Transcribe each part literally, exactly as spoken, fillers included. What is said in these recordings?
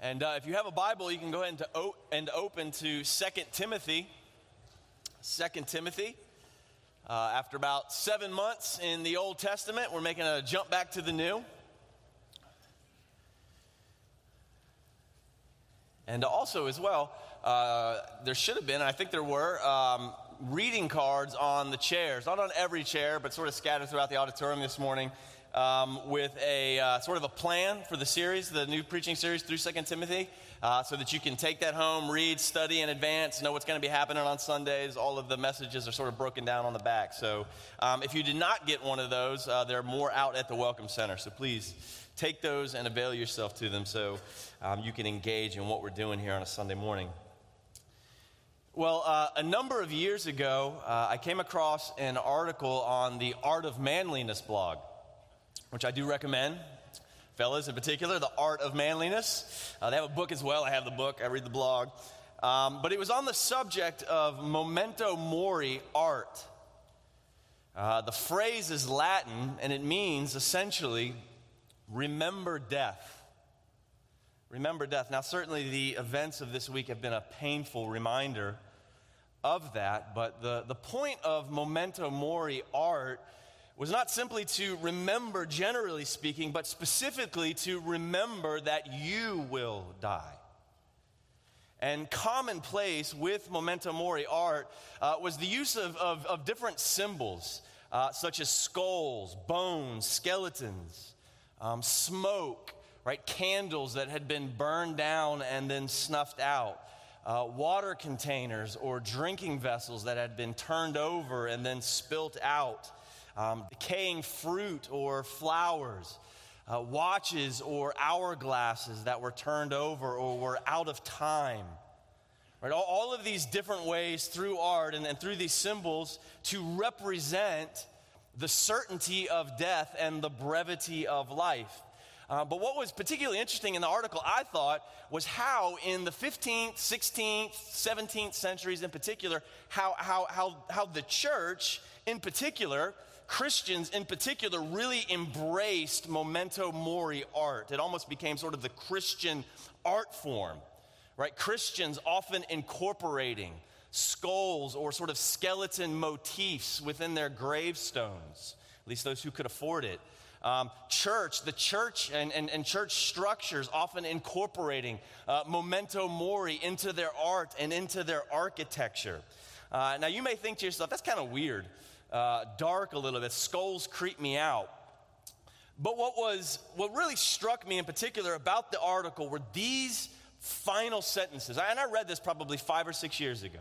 And uh, if you have a Bible, you can go ahead and, to o- and open to Second Timothy. Second Timothy. Uh, after about seven months in the Old Testament, we're making a jump back to the New. And also, as well, uh, there should have been, I think there were, um, reading cards on the chairs. Not on every chair, but sort of scattered throughout the auditorium this morning. Um, with a uh, sort of a plan for the series, the new preaching series through Second Timothy, uh, so that you can take that home, read, study in advance, know what's going to be happening on Sundays. All of the messages are sort of broken down on the back. So um, if you did not get one of those, uh, there are more out at the Welcome Center. So please take those and avail yourself to them so um, you can engage in what we're doing here on a Sunday morning. Well, uh, a number of years ago, uh, I came across an article on the Art of Manliness blog, which I do recommend. Fellas in particular, The Art of Manliness. Uh, they have a book as well. I have the book. I read the blog. Um, but it was on the subject of memento mori art. Uh, the phrase is Latin, and it means essentially, remember death. Remember death. Now, certainly the events of this week have been a painful reminder of that, but the, the point of memento mori art was not simply to remember, generally speaking, but specifically to remember that you will die. And commonplace with memento mori art uh, was the use of, of, of different symbols, uh, such as skulls, bones, skeletons, um, smoke, right? Candles that had been burned down and then snuffed out, uh, water containers or drinking vessels that had been turned over and then spilt out. Um, decaying fruit or flowers, uh, watches or hourglasses that were turned over or were out of time. Right? All, all of these different ways through art and, and through these symbols to represent the certainty of death and the brevity of life. Uh, but what was particularly interesting in the article, I thought, was how in the fifteenth, sixteenth, seventeenth centuries in particular, how, how, how, how the church in particular, Christians in particular, really embraced memento mori art. It almost became sort of the Christian art form, right? Christians often incorporating skulls or sort of skeleton motifs within their gravestones, at least those who could afford it. Um, church, the church and, and, and church structures often incorporating uh, memento mori into their art and into their architecture. Uh, now you may think to yourself, that's kind of weird. Uh, dark a little bit. Skulls creep me out. But what was what really struck me in particular about the article were these final sentences. And I read this probably five or six years ago,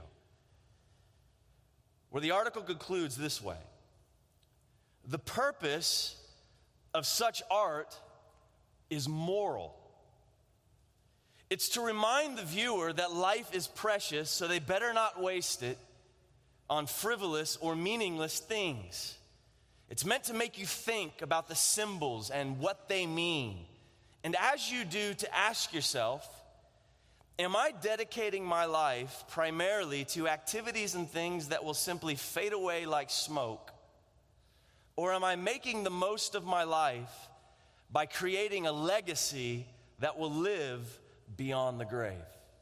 where the article concludes this way: the purpose of such art is moral. It's to remind the viewer that life is precious, so they better not waste it on frivolous or meaningless things. It's meant to make you think about the symbols and what they mean. And as you do, to ask yourself, am I dedicating my life primarily to activities and things that will simply fade away like smoke? Or am I making the most of my life by creating a legacy that will live beyond the grave?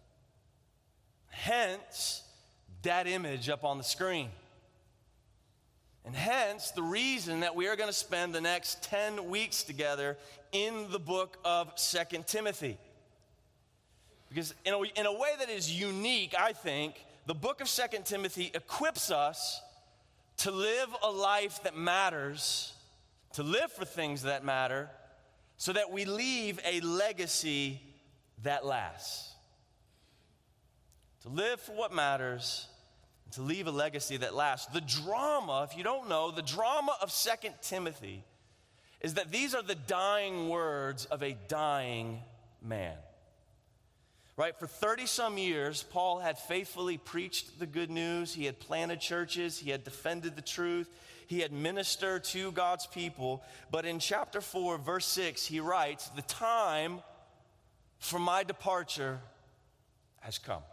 Hence, that image up on the screen. And hence the reason that we are going to spend the next ten weeks together in the book of Second Timothy. Because in a, in a way that is unique, I think, the book of Second Timothy equips us to live a life that matters, to live for things that matter, so that we leave a legacy that lasts. To live for what matters, to leave a legacy that lasts. The drama, if you don't know, the drama of Second Timothy is that these are the dying words of a dying man. Right? For thirty some years, Paul had faithfully preached the good news. He had planted churches. He had defended the truth. He had ministered to God's people. But in chapter four, verse six, he writes, "The time for my departure has come."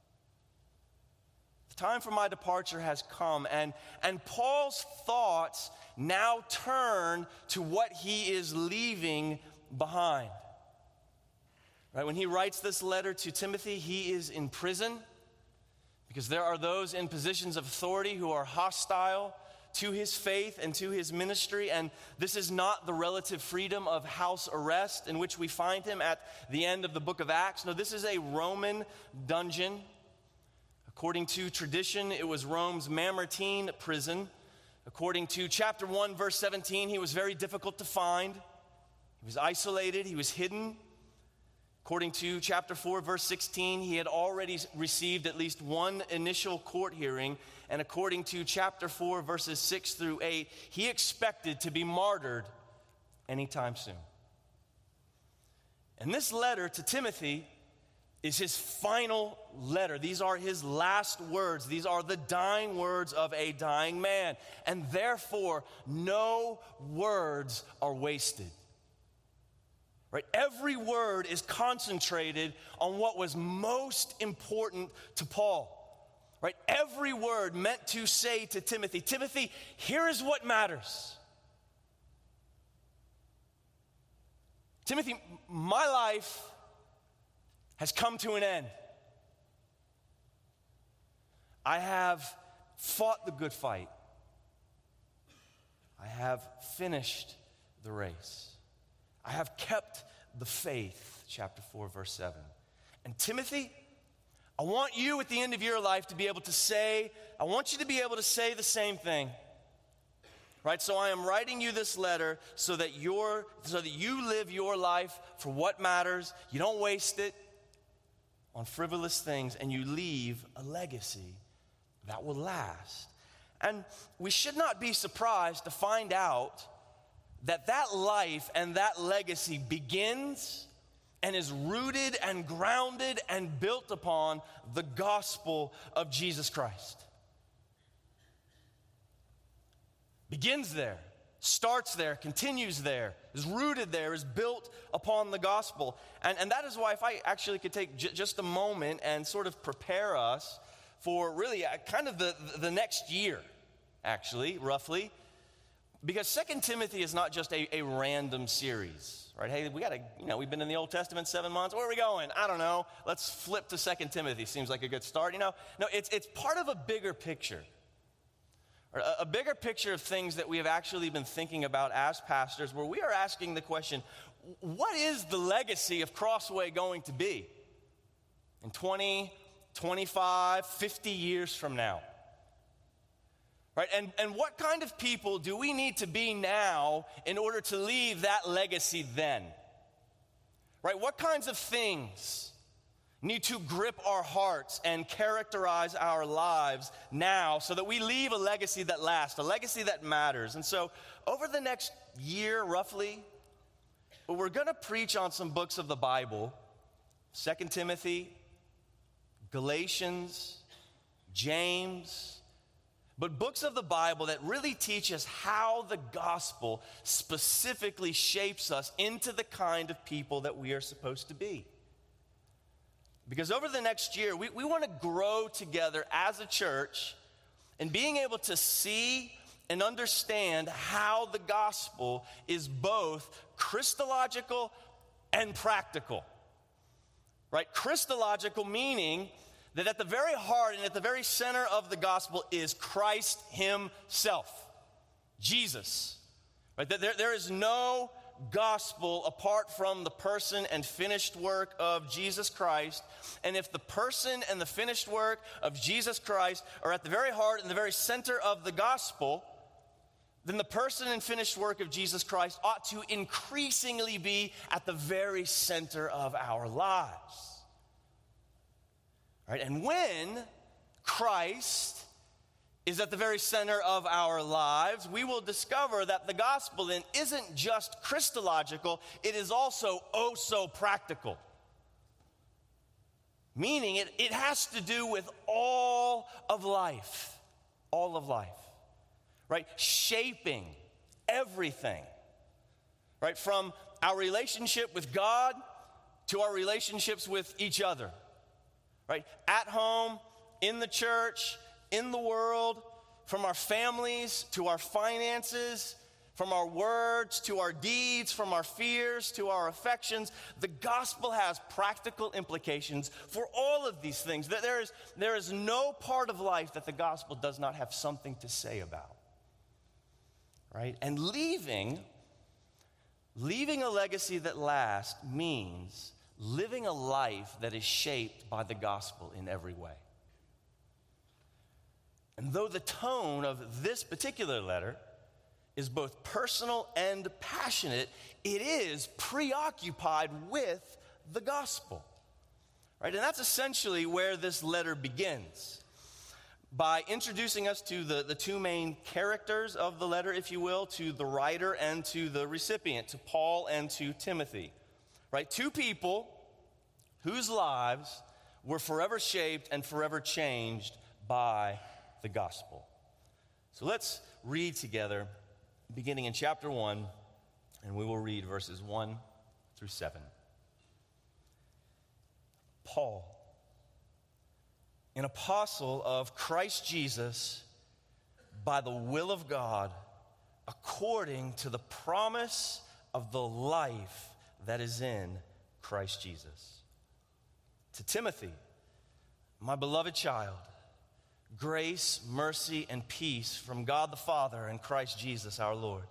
Time for my departure has come. And, and Paul's thoughts now turn to what he is leaving behind. Right? When he writes this letter to Timothy, he is in prison because there are those in positions of authority who are hostile to his faith and to his ministry. And this is not the relative freedom of house arrest in which we find him at the end of the book of Acts. No, this is a Roman dungeon. According to tradition, it was Rome's Mamertine prison. According to chapter one, verse seventeen, he was very difficult to find. He was isolated, he was hidden. According to chapter four, verse sixteen, he had already received at least one initial court hearing. And according to chapter four, verses six through eight, he expected to be martyred anytime soon. And this letter to Timothy is his final letter. These are his last words. These are the dying words of a dying man. And therefore, no words are wasted. Right? Every word is concentrated on what was most important to Paul. Right? Every word meant to say to Timothy, Timothy, here is what matters. Timothy, my life has come to an end. I have fought the good fight. I have finished the race. I have kept the faith, chapter four, verse seven. And Timothy, I want you at the end of your life to be able to say, I want you to be able to say the same thing. Right? So I am writing you this letter so that you're, so that you live your life for what matters. You don't waste it on frivolous things, and you leave a legacy that will last. And we should not be surprised to find out that that life and that legacy begins and is rooted and grounded and built upon the gospel of Jesus Christ. Begins there, starts there, continues there, is rooted there, is built upon the gospel. And, and that is why if I actually could take j- just a moment and sort of prepare us for really uh, kind of the, the next year, actually, roughly, because Second Timothy is not just a, a random series, right? Hey, we got to, you know, we've been in the Old Testament seven months. Where are we going? I don't know. Let's flip to Second Timothy. Seems like a good start. You know, no, it's it's part of a bigger picture. Or a, a bigger picture of things that we have actually been thinking about as pastors, where we are asking the question, what is the legacy of Crossway going to be in twenty, twenty-five, fifty years from now? Right? And, and what kind of people do we need to be now in order to leave that legacy then? Right? What kinds of things need to grip our hearts and characterize our lives now so that we leave a legacy that lasts, a legacy that matters? And so over the next year, roughly, we're going to preach on some books of the Bible, Second Timothy, Galatians, James, but books of the Bible that really teach us how the gospel specifically shapes us into the kind of people that we are supposed to be. Because over the next year, we, we want to grow together as a church in being able to see and understand how the gospel is both Christological and practical. Right? Christological meaning that at the very heart and at the very center of the gospel is Christ himself, Jesus. Right? There, there is no gospel apart from the person and finished work of Jesus Christ. And if the person and the finished work of Jesus Christ are at the very heart and the very center of the gospel, then the person and finished work of Jesus Christ ought to increasingly be at the very center of our lives. Right? And when Christ is at the very center of our lives, we will discover that the gospel then isn't just Christological, it is also oh so practical. Meaning it, it has to do with all of life. All of life. Right? Shaping everything. Right? From our relationship with God to our relationships with each other. Right? At home, in the church, in the world, from our families to our finances, From our words to our deeds, from our fears to our affections, the gospel has practical implications for all of these things. That there is, there is no part of life that the gospel does not have something to say about. Right? And leaving, leaving a legacy that lasts means living a life that is shaped by the gospel in every way. And though the tone of this particular letter is both personal and passionate, it is preoccupied with the gospel, right? And that's essentially where this letter begins, by introducing us to the, the two main characters of the letter, if you will, to the writer and to the recipient, to Paul and to Timothy, right? Two people whose lives were forever shaped and forever changed by the gospel. So let's read together, beginning in chapter one, and we will read verses one through seven. Paul, an apostle of Christ Jesus, by the will of God, according to the promise of the life that is in Christ Jesus. To Timothy, my beloved child, grace, mercy, and peace from God the Father and Christ Jesus our Lord.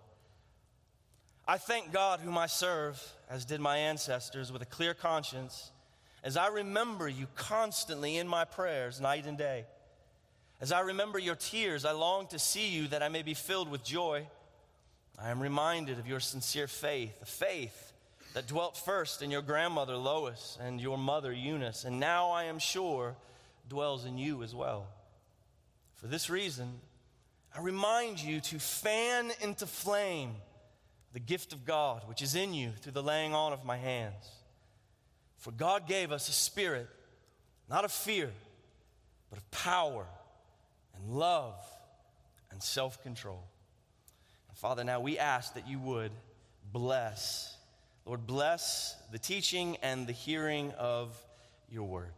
I thank God whom I serve, as did my ancestors, with a clear conscience, as I remember you constantly in my prayers night and day. As I remember your tears, I long to see you that I may be filled with joy. I am reminded of your sincere faith, the faith that dwelt first in your grandmother Lois and your mother Eunice, and now I am sure dwells in you as well. For this reason, I remind you to fan into flame the gift of God which is in you through the laying on of my hands. For God gave us a spirit, not of fear, but of power and love and self-control. And Father, now we ask that you would bless, Lord, bless the teaching and the hearing of your word.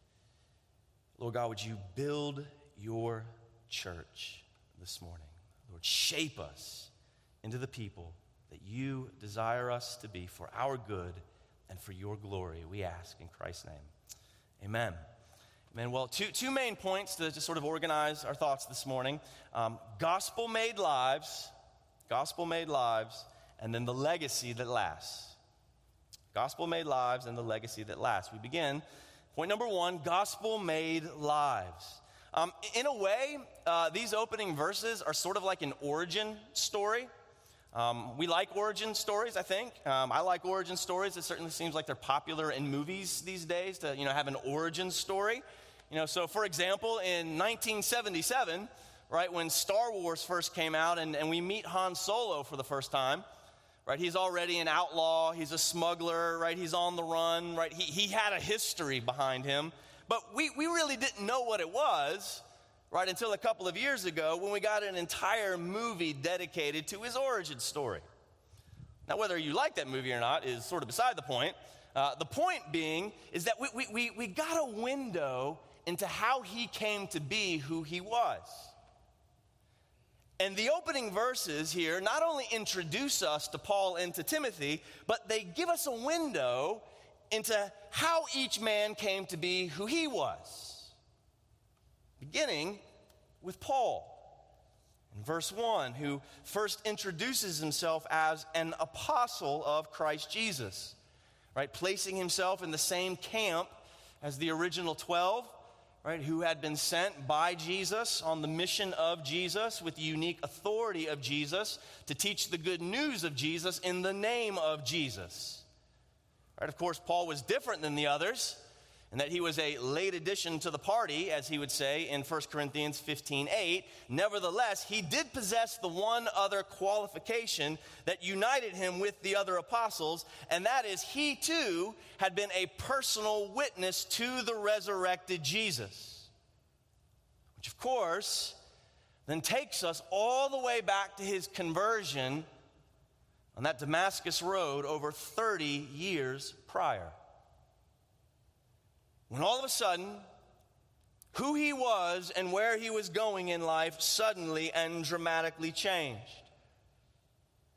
Lord God, would you build your church this morning? Lord, shape us into the people that you desire us to be for our good and for your glory, we ask in Christ's name. Amen. Amen. Well, two, two main points to just sort of organize our thoughts this morning. Um, gospel-made lives, gospel-made lives, and then the legacy that lasts. Gospel-made lives and the legacy that lasts. We begin, point number one, gospel-made lives. Um, in a way, uh, these opening verses are sort of like an origin story. Um, we like origin stories, I think. Um, I like origin stories. It certainly seems like they're popular in movies these days to, you know, have an origin story. You know, so for example, in nineteen seventy-seven, right, when Star Wars first came out and, and we meet Han Solo for the first time, right, he's already an outlaw, he's a smuggler, right, he's on the run, right, he, he had a history behind him, but we, we really didn't know what it was, right, until a couple of years ago when we got an entire movie dedicated to his origin story. Now, whether you like that movie or not is sort of beside the point. Uh, the point being is that we, we, we, we got a window into how he came to be who he was. And the opening verses here not only introduce us to Paul and to Timothy, but they give us a window into how each man came to be who he was. Beginning with Paul, in verse one, who first introduces himself as an apostle of Christ Jesus, right? Placing himself in the same camp as the original twelve, right? Who had been sent by Jesus on the mission of Jesus with the unique authority of Jesus to teach the good news of Jesus in the name of Jesus. Right? Of course, Paul was different than the others, and that he was a late addition to the party, as he would say in First Corinthians fifteen eight. Nevertheless, he did possess the one other qualification that united him with the other apostles, and that is he too had been a personal witness to the resurrected Jesus. Which, of course, then takes us all the way back to his conversion on that Damascus road over thirty years prior. When all of a sudden, who he was and where he was going in life suddenly and dramatically changed.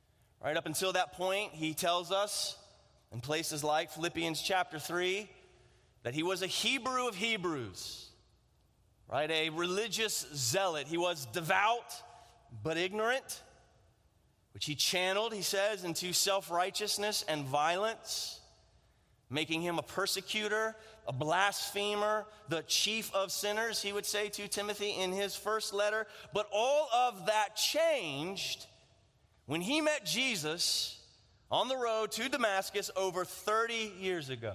Right up until that point, he tells us in places like Philippians chapter three that he was a Hebrew of Hebrews, right? A religious zealot. He was devout but ignorant, which he channeled, he says, into self-righteousness and violence, making him a persecutor, a blasphemer, the chief of sinners, he would say to Timothy in his first letter. But all of that changed when he met Jesus on the road to Damascus over thirty years ago.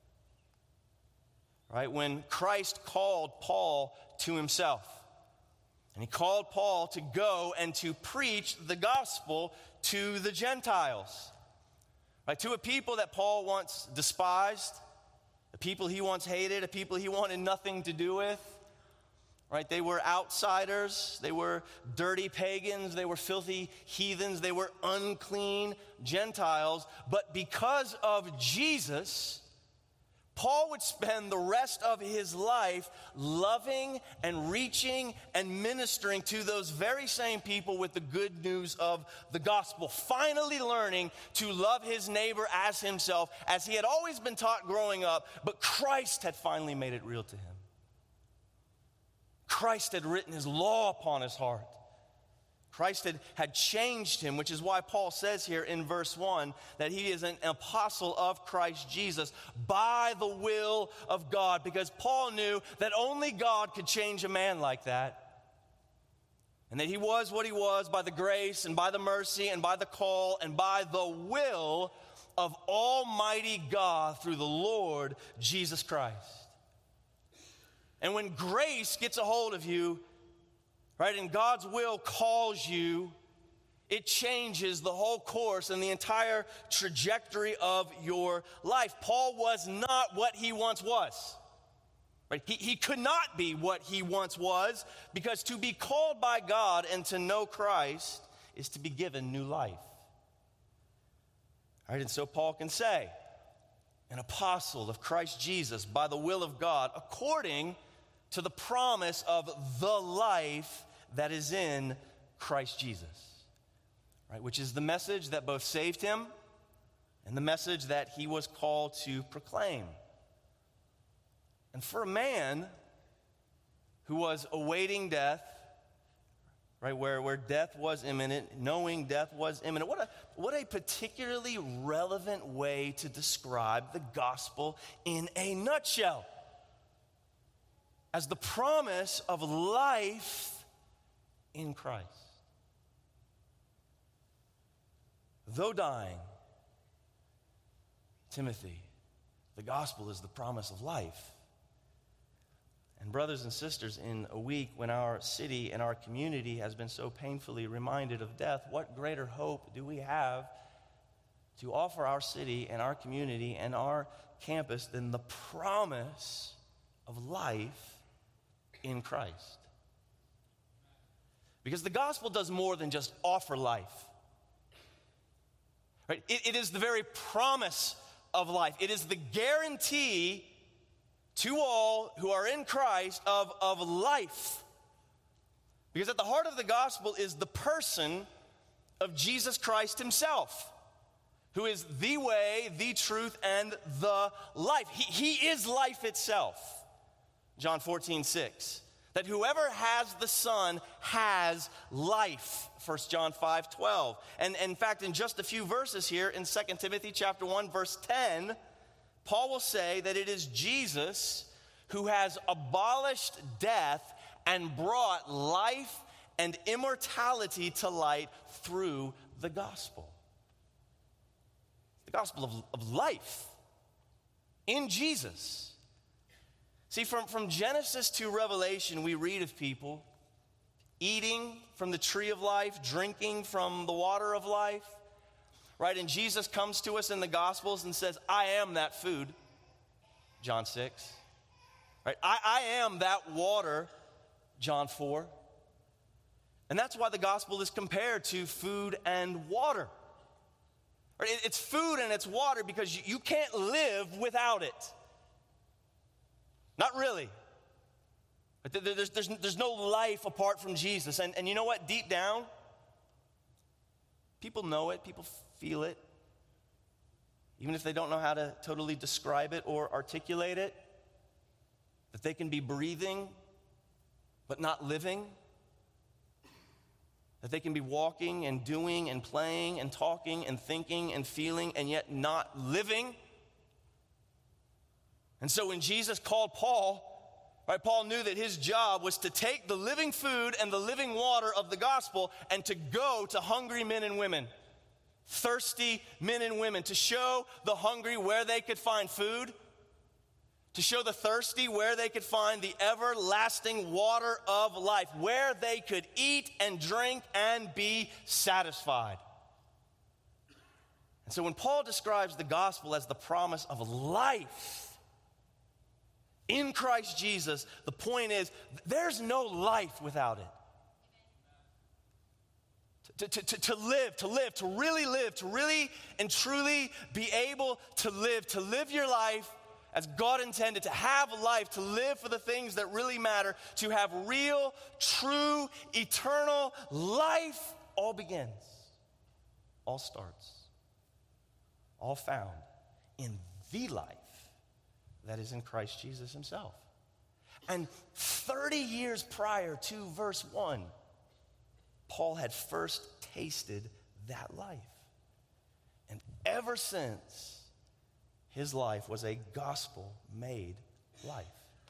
Right, when Christ called Paul to himself. And he called Paul to go and to preach the gospel to the Gentiles. Right, to a people that Paul once despised, a people he once hated, a people he wanted nothing to do with. Right, they were outsiders, they were dirty pagans, they were filthy heathens, they were unclean Gentiles. But because of Jesus, Paul would spend the rest of his life loving and reaching and ministering to those very same people with the good news of the gospel, finally learning to love his neighbor as himself, as he had always been taught growing up, but Christ had finally made it real to him. Christ had written his law upon his heart. Christ had, had changed him, which is why Paul says here in verse one that he is an apostle of Christ Jesus by the will of God, because Paul knew that only God could change a man like that, and that he was what he was by the grace and by the mercy and by the call and by the will of Almighty God through the Lord Jesus Christ. And when grace gets a hold of you, right, and God's will calls you, it changes the whole course and the entire trajectory of your life. Paul was not what he once was. Right? He, he could not be what he once was, because to be called by God and to know Christ is to be given new life. Right? And so Paul can say, an apostle of Christ Jesus by the will of God, according to the promise of the life that is in Christ Jesus, right? Which is the message that both saved him and the message that he was called to proclaim. And for a man who was awaiting death, right, where, where death was imminent, knowing death was imminent, what a, what a particularly relevant way to describe the gospel in a nutshell. As the promise of life in Christ. Though dying, Timothy, the gospel is the promise of life. And brothers and sisters, in a week when our city and our community has been so painfully reminded of death, what greater hope do we have to offer our city and our community and our campus than the promise of life in Christ? Because the gospel does more than just offer life. Right? It, it is the very promise of life. It is the guarantee to all who are in Christ of, of life. Because at the heart of the gospel is the person of Jesus Christ himself, who is the way, the truth, and the life. He, he is life itself. John fourteen six. That whoever has the Son has life, First John five twelve. And, and in fact, in just a few verses here in Second Timothy chapter one, verse ten, Paul will say that it is Jesus who has abolished death and brought life and immortality to light through the gospel. The gospel of, of life in Jesus. See, from, from Genesis to Revelation, we read of people eating from the tree of life, drinking from the water of life, right? And Jesus comes to us in the Gospels and says, I am that food, John six, right? I, I am that water, John four. And that's why the gospel is compared to food and water. Right? It, it's food and it's water because you, you can't live without it. Not really. There's, there's, there's no life apart from Jesus. And, and you know what? Deep down, People know it, people feel it, even if they don't know how to totally describe it or articulate it, that they can be breathing but not living, that they can be walking and doing and playing and talking and thinking and feeling and yet not living. And so when Jesus called Paul, right, Paul knew that his job was to take the living food and the living water of the gospel and to go to hungry men and women, thirsty men and women, to show the hungry where they could find food, to show the thirsty where they could find the everlasting water of life, where they could eat and drink and be satisfied. And so when Paul describes the gospel as the promise of life in Christ Jesus, the point is there's no life without it. To, to, to, to live, to live, to really live, to really and truly be able to live, to live your life as God intended, to have life, to live for the things that really matter, to have real, true, eternal life, all begins, all starts, all found in the life that is in Christ Jesus himself. And thirty years prior to verse one, Paul had first tasted that life. And ever since, his life was a gospel-made life.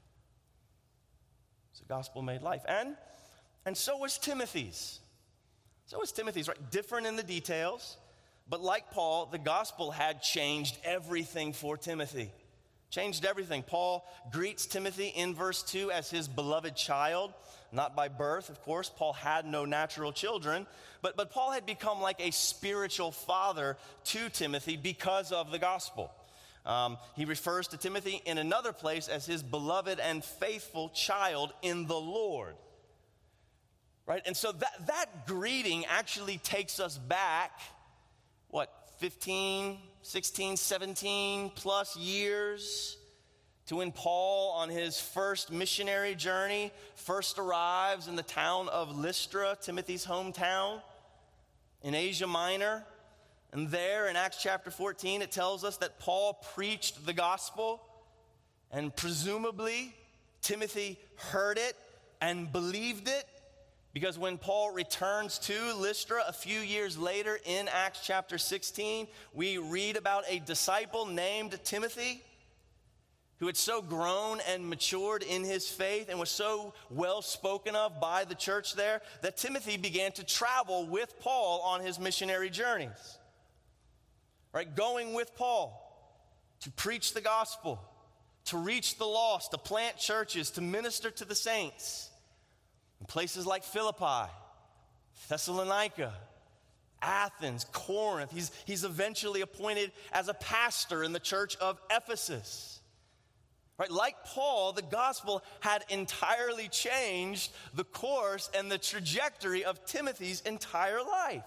It's a gospel-made life. And, and so was Timothy's. So was Timothy's, right? Different in the details, but like Paul, the gospel had changed everything for Timothy. Changed everything. Paul greets Timothy in verse two as his beloved child, not by birth, of course. Paul had no natural children, but, but Paul had become like a spiritual father to Timothy because of the gospel. Um, he refers to Timothy in another place as his beloved and faithful child in the Lord. Right? And so that, that greeting actually takes us back, what, fifteen, sixteen, seventeen plus years to when Paul, on his first missionary journey, first arrives in the town of Lystra, Timothy's hometown in Asia Minor. And there in Acts chapter fourteen, it tells us that Paul preached the gospel, and presumably Timothy heard it and believed it, because when Paul returns to Lystra a few years later in Acts chapter sixteen, we read about a disciple named Timothy who had so grown and matured in his faith and was so well spoken of by the church there that Timothy began to travel with Paul on his missionary journeys. Right, going with Paul to preach the gospel, to reach the lost, to plant churches, to minister to the saints in places like Philippi, Thessalonica, Athens, Corinth. He's, he's eventually appointed as a pastor in the church of Ephesus. Right, like Paul, the gospel had entirely changed the course and the trajectory of Timothy's entire life.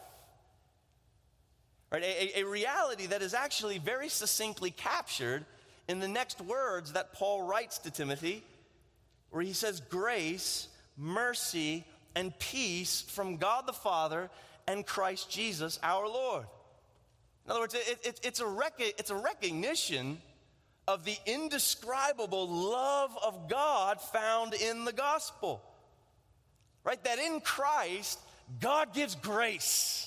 Right, a, a reality that is actually very succinctly captured in the next words that Paul writes to Timothy, where he says, grace, mercy, and peace from God the Father and Christ Jesus our Lord. In other words, it, it, it's, a rec- it's a recognition of the indescribable love of God found in the gospel. Right, that in Christ, God gives grace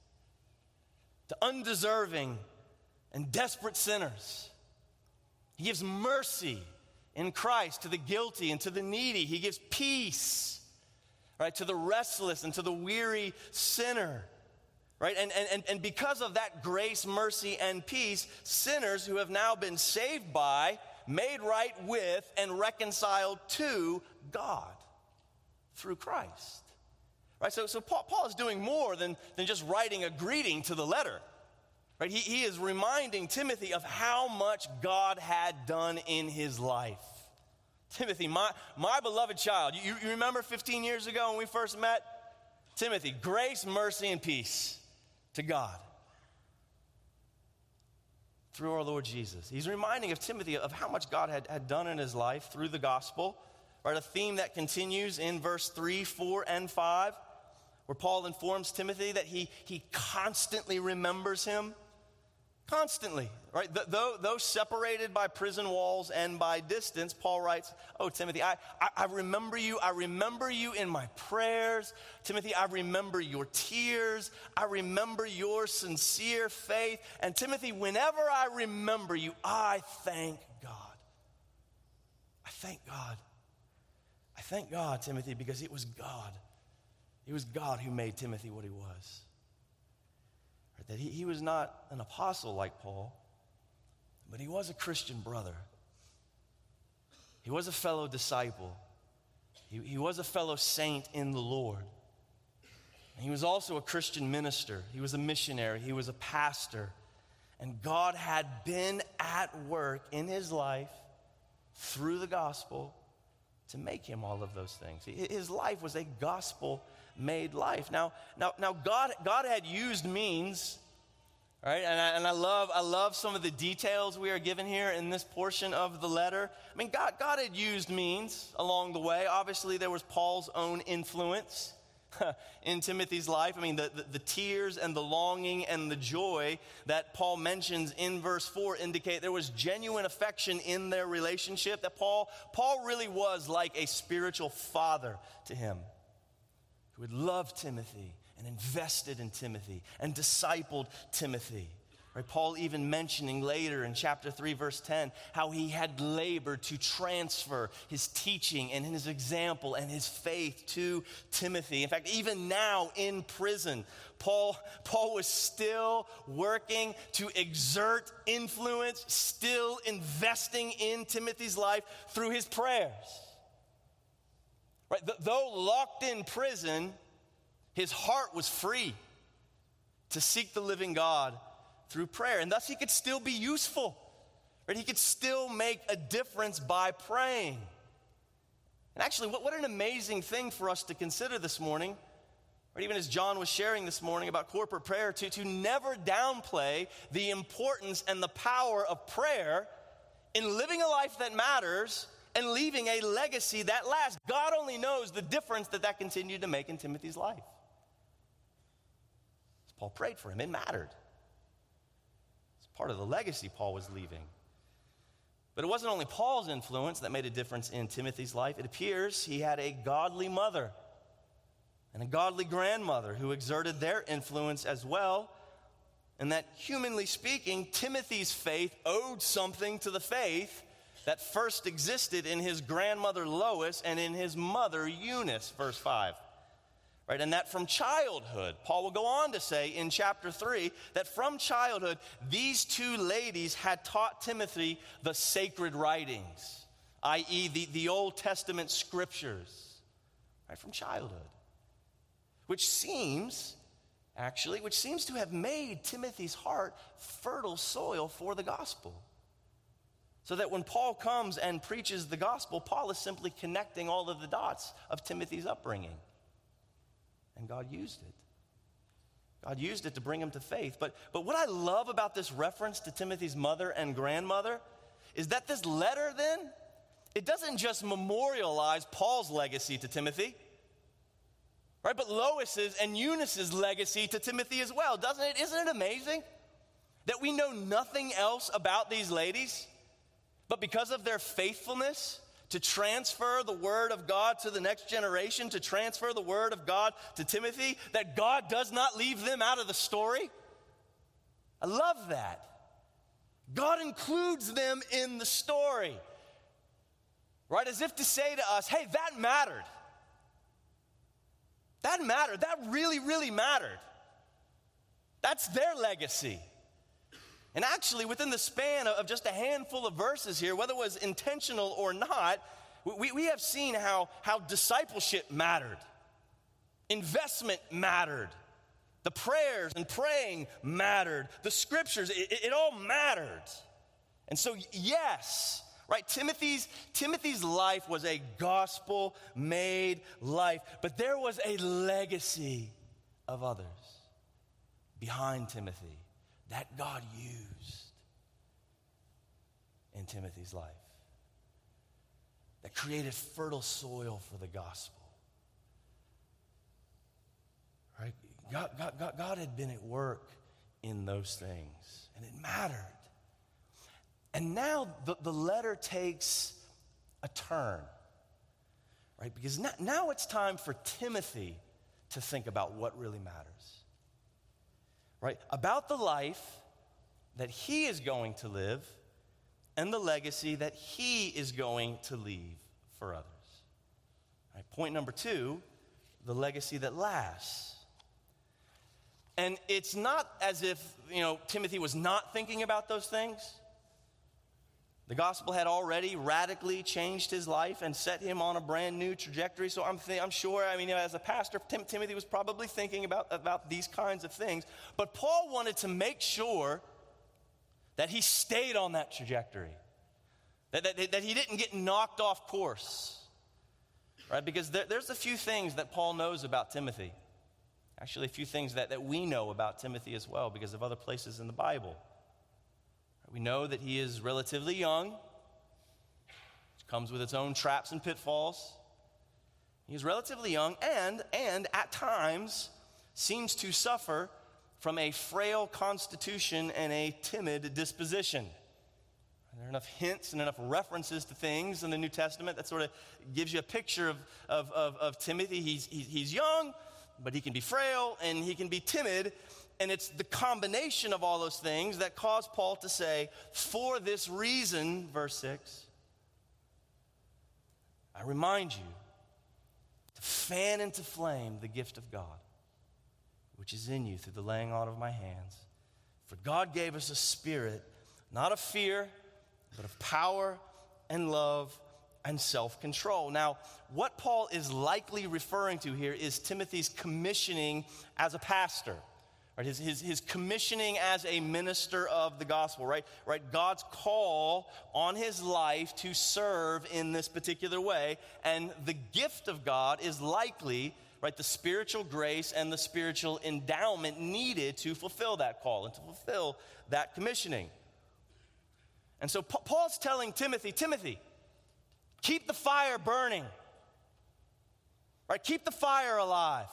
to undeserving and desperate sinners. He gives mercy in Christ to the guilty and to the needy. He gives peace, right, to the restless and to the weary sinner. Right? And, and, and because of that grace, mercy, and peace, sinners who have now been saved by, made right with, and reconciled to God through Christ. Right, so, so Paul, Paul is doing more than, than just writing a greeting to the letter. Right, he, he is reminding Timothy of how much God had done in his life. Timothy, my, my beloved child, you, you remember fifteen years ago when we first met? Timothy, grace, mercy, and peace to God through our Lord Jesus. He's reminding of Timothy of how much God had, had done in his life through the gospel. Right, a theme that continues in verse three, four, and five, where Paul informs Timothy that he, he constantly remembers him. Constantly, right? Th- though, though separated by prison walls and by distance, Paul writes, oh, Timothy, I, I, I remember you. I remember you in my prayers. Timothy, I remember your tears. I remember your sincere faith. And Timothy, whenever I remember you, I thank God. I thank God. I thank God, Timothy, because it was God. It was God who made Timothy what he was. That he, he was not an apostle like Paul, but he was a Christian brother. He was a fellow disciple. He, he was a fellow saint in the Lord. And he was also a Christian minister. He was a missionary. He was a pastor. And God had been at work in his life through the gospel to make him all of those things. His life was a gospel-made life. Now, now, now God, God had used means, right? And I, and I love, I love some of the details we are given here in this portion of the letter. I mean, God, God had used means along the way. Obviously, there was Paul's own influence in Timothy's life. I mean, the, the, the tears and the longing and the joy that Paul mentions in verse four indicate there was genuine affection in their relationship, that Paul, Paul really was like a spiritual father to him, who had loved Timothy and invested in Timothy and discipled Timothy. Right? Paul even mentioning later in chapter three, verse ten, how he had labored to transfer his teaching and his example and his faith to Timothy. In fact, even now in prison, Paul, Paul was still working to exert influence, still investing in Timothy's life through his prayers. Right? Th- though locked in prison, his heart was free to seek the living God through prayer, and thus he could still be useful, right? He could still make a difference by praying. And actually, what, what an amazing thing for us to consider this morning, right? Even as John was sharing this morning about corporate prayer, to, to never downplay the importance and the power of prayer in living a life that matters and leaving a legacy that lasts. God only knows the difference that that continued to make in Timothy's life. As Paul prayed for him, it mattered. Part of the legacy Paul was leaving. But it wasn't only Paul's influence that made a difference in Timothy's life. It appears he had a godly mother and a godly grandmother who exerted their influence as well. And that, humanly speaking, Timothy's faith owed something to the faith that first existed in his grandmother Lois and in his mother Eunice, verse five. Right, and that from childhood, Paul will go on to say in chapter three, that from childhood, these two ladies had taught Timothy the sacred writings, that is the, the Old Testament scriptures, right, from childhood. Which seems, actually, which seems to have made Timothy's heart fertile soil for the gospel. So that when Paul comes and preaches the gospel, Paul is simply connecting all of the dots of Timothy's upbringing. And God used it. God used it to bring him to faith. But, but what I love about this reference to Timothy's mother and grandmother is that this letter then, it doesn't just memorialize Paul's legacy to Timothy, right? But Lois's and Eunice's legacy to Timothy as well, doesn't it? Isn't it amazing that we know nothing else about these ladies, but because of their faithfulness to transfer the word of God to the next generation, to transfer the word of God to Timothy, that God does not leave them out of the story? I love that. God includes them in the story, right? As if to say to us, hey, that mattered. That mattered. That really, really mattered. That's their legacy. And actually, within the span of just a handful of verses here, whether it was intentional or not, we, we have seen how, how discipleship mattered. Investment mattered. The prayers and praying mattered. The scriptures, it, it all mattered. And so, yes, right, Timothy's, Timothy's life was a gospel-made life, but there was a legacy of others behind Timothy that God used in Timothy's life, that created fertile soil for the gospel. Right? God, God, God, God had been at work in those things, and it mattered. And now the, the letter takes a turn, right? Because now, now it's time for Timothy to think about what really matters, right? About the life that he is going to live and the legacy that he is going to leave for others. Right? Point number two, the legacy that lasts. And it's not as if, you know, Timothy was not thinking about those things. The gospel had already radically changed his life and set him on a brand new trajectory. So I'm, th- I'm sure, I mean, you know, as a pastor, Tim- Timothy was probably thinking about, about these kinds of things. But Paul wanted to make sure that he stayed on that trajectory, that, that, that he didn't get knocked off course, right? Because there, there's a few things that Paul knows about Timothy. Actually, a few things that, that we know about Timothy as well because of other places in the Bible. We know that he is relatively young, which comes with its own traps and pitfalls. He's relatively young and, and at times seems to suffer from a frail constitution and a timid disposition. There are enough hints and enough references to things in the New Testament that sort of gives you a picture of, of, of, of Timothy. He's, he's, he's young, but he can be frail and he can be timid. And it's the combination of all those things that cause Paul to say, for this reason, verse six, I remind you to fan into flame the gift of God, which is in you through the laying on of my hands. For God gave us a spirit, not of fear, but of power and love and self-control. Now, what Paul is likely referring to here is Timothy's commissioning as a pastor. Right, his, his, his commissioning as a minister of the gospel, right? Right, God's call on his life to serve in this particular way. And the gift of God is likely, right, the spiritual grace and the spiritual endowment needed to fulfill that call and to fulfill that commissioning. And so Pa- Paul's telling Timothy, Timothy, keep the fire burning. Right, keep the fire alive.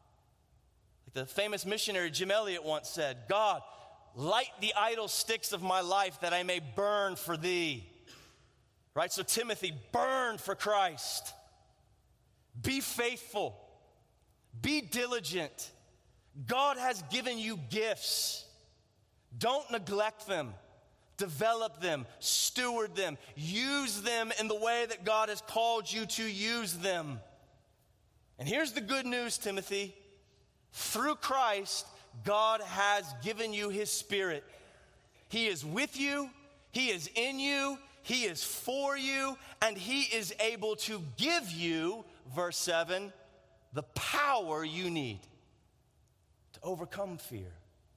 The famous missionary Jim Elliot once said, God, light the idle sticks of my life that I may burn for thee. Right? So Timothy, burn for Christ. Be faithful. Be diligent. God has given you gifts. Don't neglect them. Develop them. Steward them. Use them in the way that God has called you to use them. And here's the good news, Timothy. Through Christ, God has given you his Spirit. He is with you, he is in you, he is for you, and he is able to give you, verse seven, the power you need to overcome fear.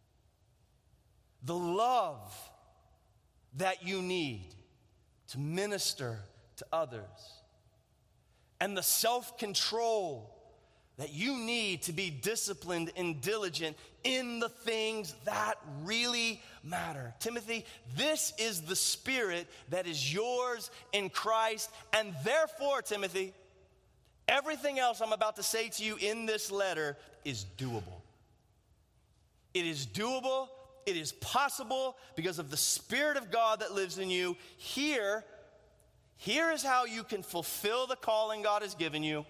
The love that you need to minister to others. And the self-control that you need to be disciplined and diligent in the things that really matter. Timothy, this is the Spirit that is yours in Christ. And therefore, Timothy, everything else I'm about to say to you in this letter is doable. It is doable. It is possible because of the Spirit of God that lives in you. Here, here is how you can fulfill the calling God has given you.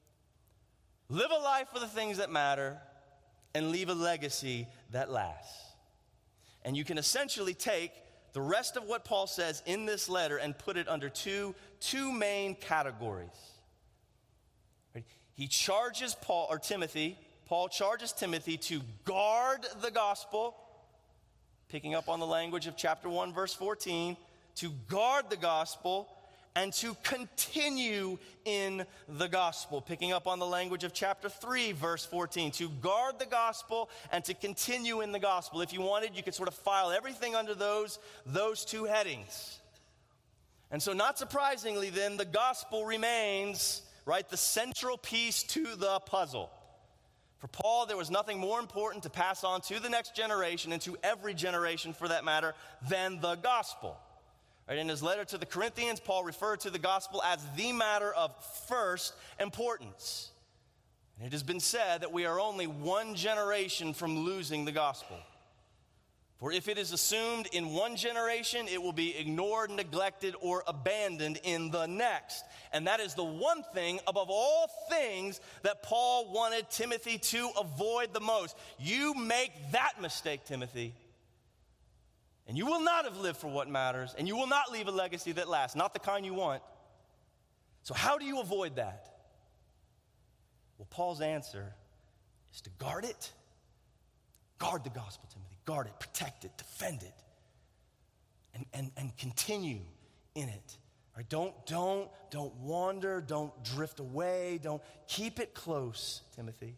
Live a life for the things that matter and leave a legacy that lasts. And you can essentially take the rest of what Paul says in this letter and put it under two, two main categories. Right? He charges Paul, or Timothy, Paul charges Timothy to guard the gospel, picking up on the language of chapter one, verse fourteen, to guard the gospel and to continue in the gospel. Picking up on the language of chapter three, verse fourteen, to guard the gospel and to continue in the gospel. If you wanted, you could sort of file everything under those, those two headings. And so not surprisingly then, the gospel remains, right, the central piece to the puzzle. For Paul, there was nothing more important to pass on to the next generation and to every generation for that matter than the gospel. Right, in his letter to the Corinthians, Paul referred to the gospel as the matter of first importance. And it has been said that we are only one generation from losing the gospel. For if it is assumed in one generation, it will be ignored, neglected, or abandoned in the next. And that is the one thing above all things that Paul wanted Timothy to avoid the most. You make that mistake, Timothy, and you will not have lived for what matters, and you will not leave a legacy that lasts, not the kind you want. So how do you avoid that? Well, Paul's answer is to guard it. Guard the gospel, Timothy. Guard it, protect it, defend it, and, and, and continue in it. All right, don't, don't, don't wander, don't drift away, don't keep it close, Timothy.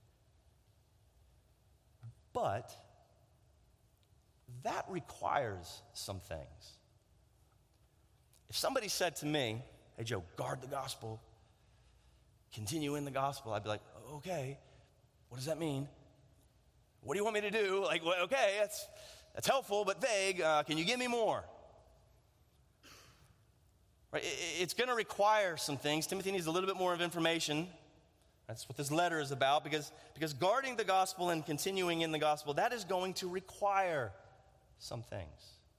But that requires some things. If somebody said to me, hey, Joe, guard the gospel, continue in the gospel, I'd be like, okay, what does that mean? What do you want me to do? Like, well, okay, that's, that's helpful, but vague. Uh, can you give me more? Right, it, it's going to require some things. Timothy needs a little bit more of information. That's what this letter is about, because, because guarding the gospel and continuing in the gospel, that is going to require some things.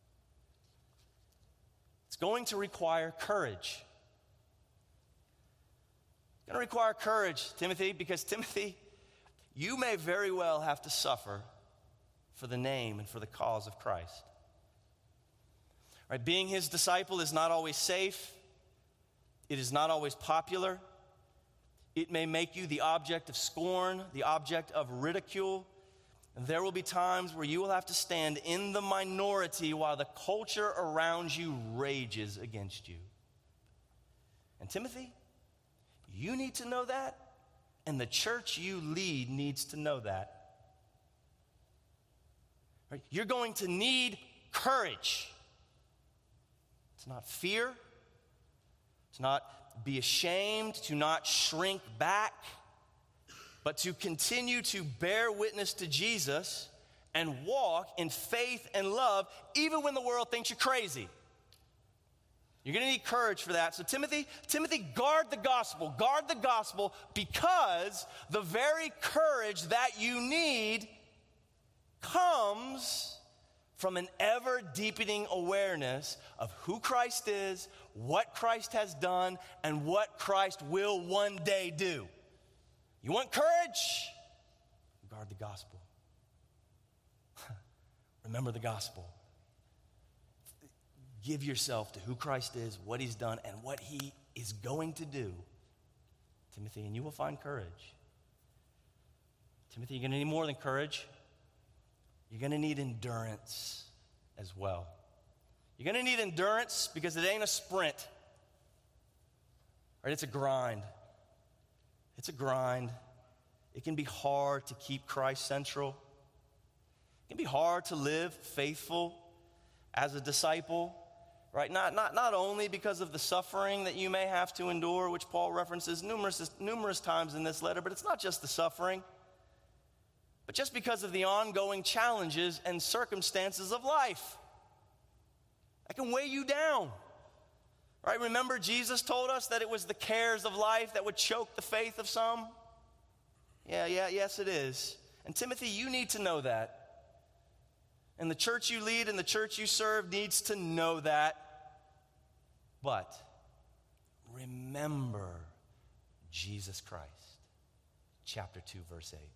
It's going to require courage. It's going to require courage, Timothy, because Timothy, you may very well have to suffer for the name and for the cause of Christ. Right, being his disciple is not always safe. It is not always popular. It may make you the object of scorn, the object of ridicule. And there will be times where you will have to stand in the minority while the culture around you rages against you. And Timothy, you need to know that. And the church you lead needs to know that. Right? You're going to need courage. It's not fear. It's not be ashamed, to not shrink back, but to continue to bear witness to Jesus and walk in faith and love, even when the world thinks you're crazy. You're going to need courage for that. So Timothy, Timothy, guard the gospel. Guard the gospel, because the very courage that you need comes from an ever-deepening awareness of who Christ is, what Christ has done, and what Christ will one day do. You want courage? Guard the gospel. Remember the gospel. Give yourself to who Christ is, what he's done, and what he is going to do, Timothy, and you will find courage. Timothy, you're going to need more than courage. You're going to need endurance as well. You're going to need endurance because it ain't a sprint. Right? It's a grind. It's a grind. It can be hard to keep Christ central. It can be hard to live faithful as a disciple. Right? Not, not, not only because of the suffering that you may have to endure, which Paul references numerous, numerous times in this letter, but it's not just the suffering, but just because of the ongoing challenges and circumstances of life. That can weigh you down. Right? Remember, Jesus told us that it was the cares of life that would choke the faith of some? Yeah, yeah, yes it is. And Timothy, you need to know that. And the church you lead and the church you serve needs to know that. But remember Jesus Christ. Chapter two, verse eight.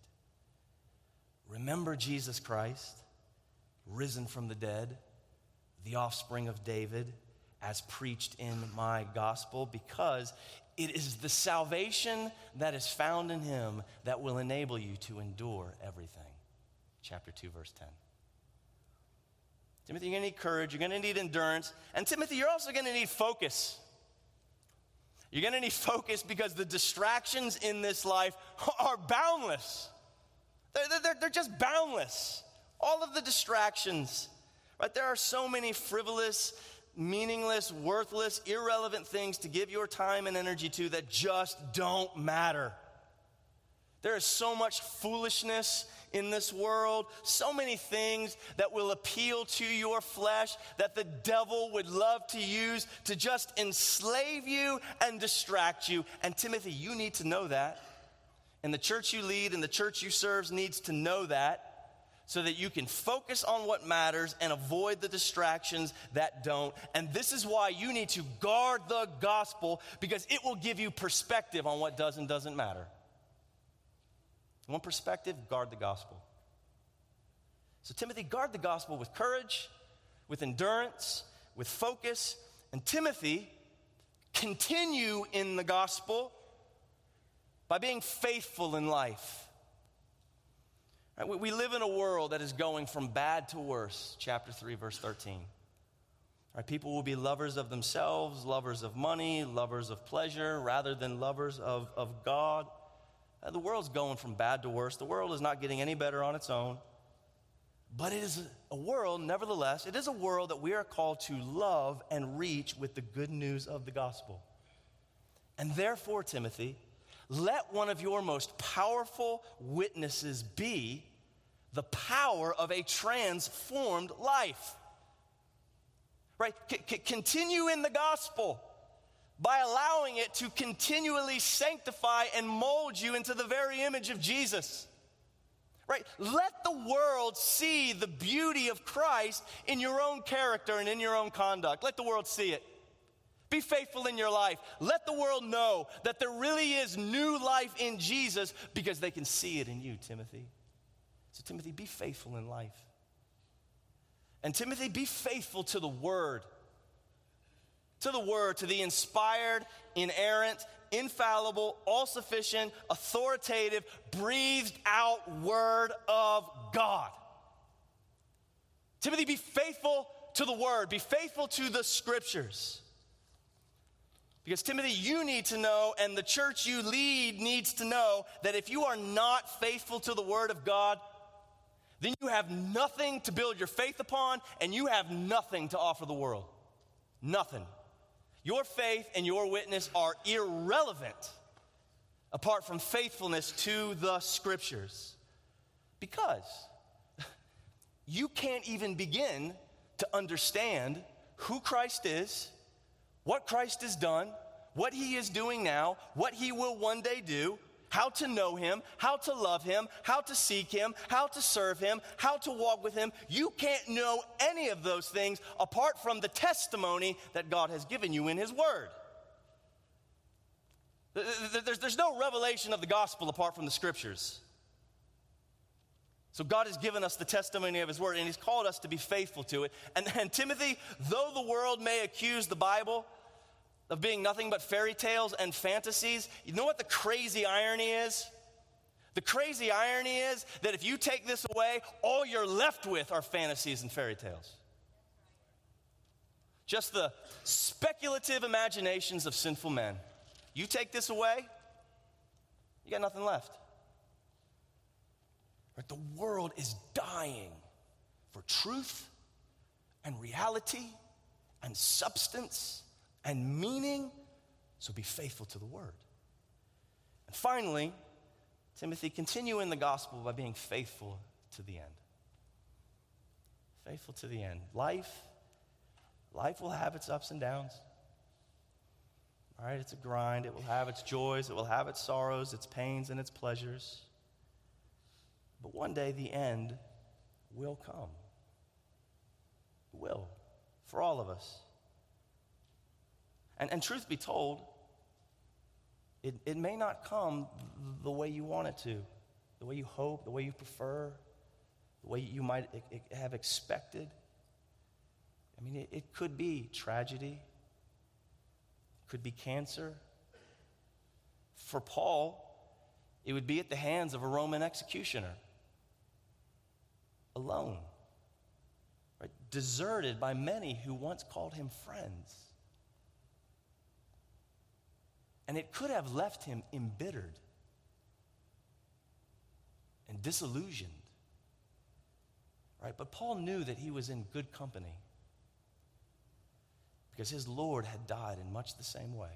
Remember Jesus Christ, risen from the dead, the offspring of David, as preached in my gospel, because it is the salvation that is found in him that will enable you to endure everything. Chapter two, verse ten. Timothy, you're going to need courage. You're going to need endurance. And Timothy, you're also going to need focus. You're going to need focus because the distractions in this life are boundless. They're, they're, they're just boundless. All of the distractions. Right? There are so many frivolous, meaningless, worthless, irrelevant things to give your time and energy to that just don't matter. There is so much foolishness in this world, so many things that will appeal to your flesh that the devil would love to use to just enslave you and distract you. And Timothy, you need to know that. And the church you lead and the church you serve needs to know that so that you can focus on what matters and avoid the distractions that don't. And this is why you need to guard the gospel, because it will give you perspective on what does and doesn't matter. You want perspective? Guard the gospel. So Timothy, guard the gospel with courage, with endurance, with focus. And Timothy, continue in the gospel by being faithful in life. Right, we, we live in a world that is going from bad to worse, chapter three, verse thirteen. Right, people will be lovers of themselves, lovers of money, lovers of pleasure, rather than lovers of, of God. Uh, the world's going from bad to worse. The world is not getting any better on its own. But it is a world, nevertheless, it is a world that we are called to love and reach with the good news of the gospel. And therefore, Timothy, let one of your most powerful witnesses be the power of a transformed life. Right? C- c- continue in the gospel by allowing it to continually sanctify and mold you into the very image of Jesus. Right? Let the world see the beauty of Christ in your own character and in your own conduct. Let the world see it. Be faithful in your life. Let the world know that there really is new life in Jesus because they can see it in you, Timothy. So, Timothy, be faithful in life. And Timothy, be faithful to the word. To the word, to the inspired, inerrant, infallible, all-sufficient, authoritative, breathed out word of God. Timothy, be faithful to the word. Be faithful to the scriptures. Because, Timothy, you need to know, and the church you lead needs to know, that if you are not faithful to the word of God, then you have nothing to build your faith upon, and you have nothing to offer the world. Nothing. Your faith and your witness are irrelevant apart from faithfulness to the scriptures. Because you can't even begin to understand who Christ is, what Christ has done, what he is doing now, what he will one day do, how to know him, how to love him, how to seek him, how to serve him, how to walk with him. You can't know any of those things apart from the testimony that God has given you in his word. There's, there's no revelation of the gospel apart from the scriptures. So God has given us the testimony of his word, and he's called us to be faithful to it. And, and Timothy, though the world may accuse the Bible of being nothing but fairy tales and fantasies, you know what the crazy irony is? The crazy irony is that if you take this away, all you're left with are fantasies and fairy tales. Just the speculative imaginations of sinful men. You take this away, you got nothing left. But the world is dying for truth and reality and substance and meaning, so be faithful to the word. And finally, Timothy, continue in the gospel by being faithful to the end. Faithful to the end. Life, life will have its ups and downs. All right, it's a grind. It will have its joys. It will have its sorrows, its pains, and its pleasures. But one day the end will come. It will, for all of us. And, and truth be told, it, it may not come the way you want it to, the way you hope, the way you prefer, the way you might have expected. I mean, it, it could be tragedy. It could be cancer. For Paul, it would be at the hands of a Roman executioner. Alone. Right? Deserted by many who once called him friends. And it could have left him embittered and disillusioned. Right? But Paul knew that he was in good company because his Lord had died in much the same way.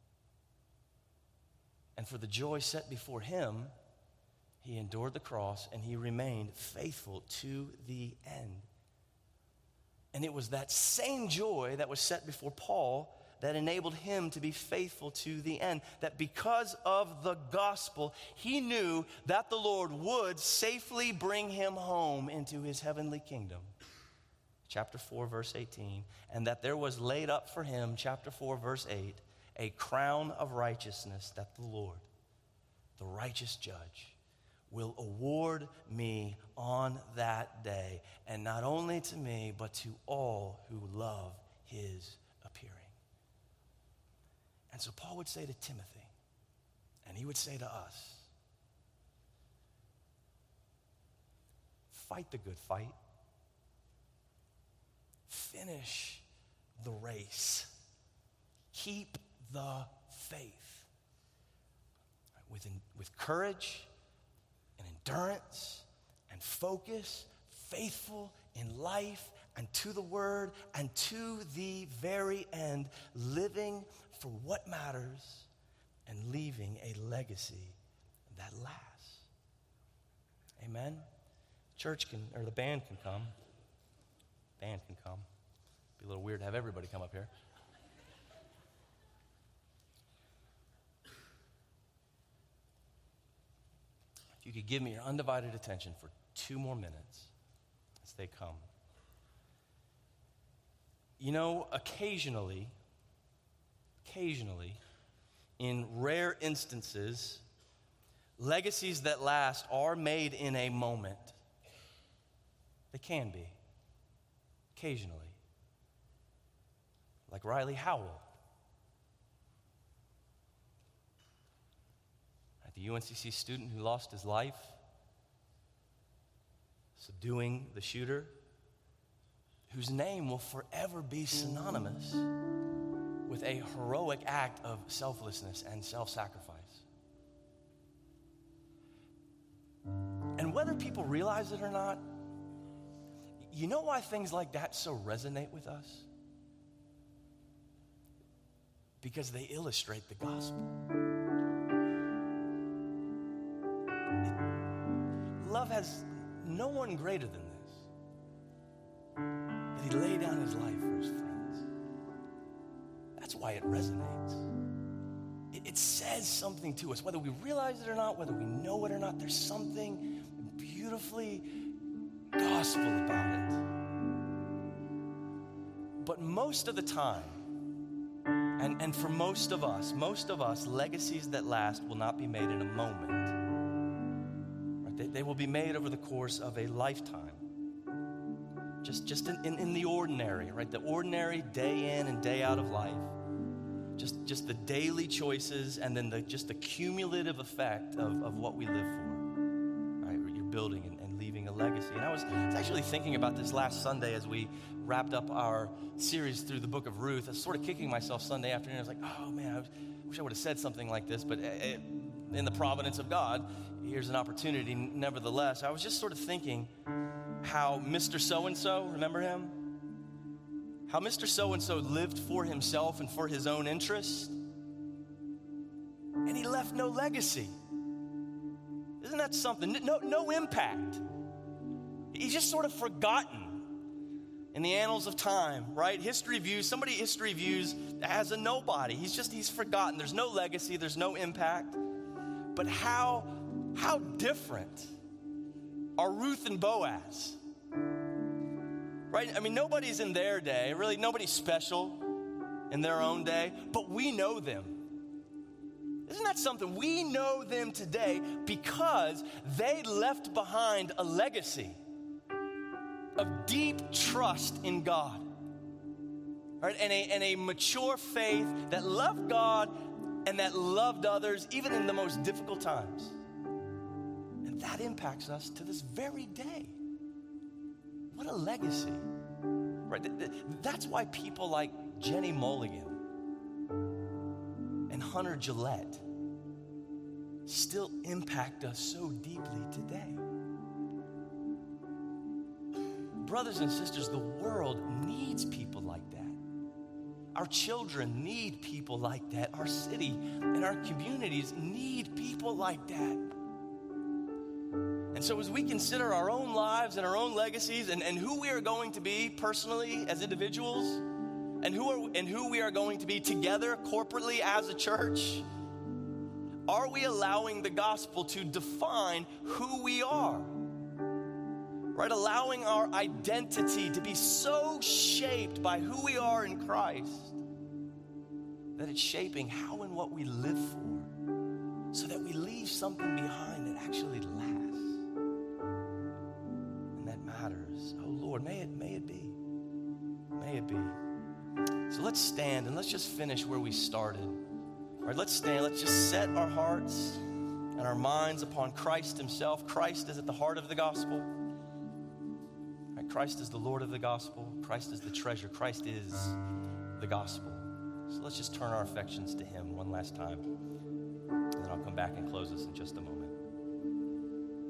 And for the joy set before him, he endured the cross and he remained faithful to the end. And it was that same joy that was set before Paul that enabled him to be faithful to the end. That because of the gospel, he knew that the Lord would safely bring him home into his heavenly kingdom. Chapter four, verse eighteen. And that there was laid up for him, chapter four, verse eight, a crown of righteousness that the Lord, the righteous judge, will award me on that day, and not only to me, but to all who love his appearing. And so Paul would say to Timothy, and he would say to us, fight the good fight. Finish the race. Keep the faith. With, with courage and endurance and focus, faithful in life and to the word and to the very end, living for what matters and leaving a legacy that lasts. Amen? Church can, or the band can come. Band can come. Be a little weird to have everybody come up here. If you could give me your undivided attention for two more minutes as they come. You know, occasionally, occasionally, in rare instances, legacies that last are made in a moment. They can be, occasionally. Like Riley Howell. The U N C C student who lost his life subduing the shooter, whose name will forever be synonymous with a heroic act of selflessness and self-sacrifice. And whether people realize it or not, you know why things like that so resonate with us? Because they illustrate the gospel. Love has no one greater than this. That he laid down his life for his friends. That's why it resonates. It, it says something to us, whether we realize it or not, whether we know it or not. There's something beautifully gospel about it. But most of the time, and, and for most of us, most of us, legacies that last will not be made in a moment. They, they will be made over the course of a lifetime. Just, just in, in, in the ordinary, right? The ordinary day in and day out of life. Just, just the daily choices and then the, just the cumulative effect of, of what we live for. Right? You're building and, and leaving a legacy. And I was, I was actually thinking about this last Sunday as we wrapped up our series through the book of Ruth. I was sort of kicking myself Sunday afternoon. I was like, oh man, I was, wish I would have said something like this, but it, in the providence of God, here's an opportunity nevertheless. I was just sort of thinking how Mister So-and-so, remember him? How Mister So-and-so lived for himself and for his own interest, and he left no legacy. Isn't that something? No, no impact. He's just sort of forgotten in the annals of time, right? History views, somebody history views as a nobody. He's just, he's forgotten. There's no legacy, there's no impact. But how, how different are Ruth and Boaz? Right? I mean, nobody's in their day, really nobody's special in their own day, but we know them. Isn't that something? We know them today because they left behind a legacy of deep trust in God, right? And a, and a mature faith that loved God and that loved others even in the most difficult times. And that impacts us to this very day. What a legacy, right? That's why people like Jenny Mulligan and Hunter Gillette still impact us so deeply today. Brothers and sisters, the world needs people like that. Our children need people like that. Our city and our communities need people like that. And so as we consider our own lives and our own legacies and, and who we are going to be personally as individuals, and who are and who we are going to be together corporately as a church, are we allowing the gospel to define who we are? Right? Allowing our identity to be so shaped by who we are in Christ that it's shaping how and what we live for, so that we leave something behind that actually lasts and that matters. Oh Lord, may it, may it be. May it be. So let's stand and let's just finish where we started. All right, let's stand. Let's just set our hearts and our minds upon Christ himself. Christ is at the heart of the gospel. Right, Christ is the Lord of the gospel. Christ is the treasure. Christ is the gospel. So let's just turn our affections to him one last time. And then I'll come back and close this in just a moment.